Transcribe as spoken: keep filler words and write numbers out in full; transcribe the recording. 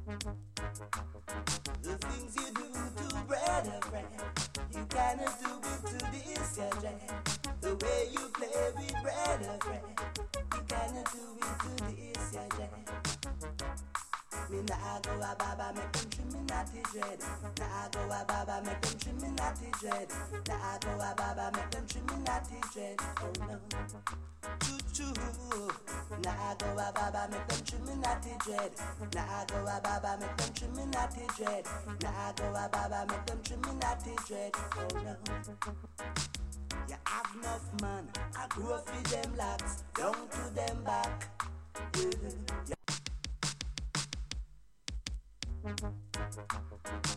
The things you do to brother friend, you cannot do it to this your dread. The way you play with brother friend, you cannot do it to this your dread. Me nah go a baba make them trim me natty dread. Nah go a baba make them trim me natty dread. Nah go a baba make them trim me natty dread. Oh no, choo choo. Nah go a baba make them trim me natty dread. Nah go a baba make them trim me natty dread. Nah go a baba make them trim me natty dread. Oh no. You have enough man, I grow for them locks, down to them back. Yeah.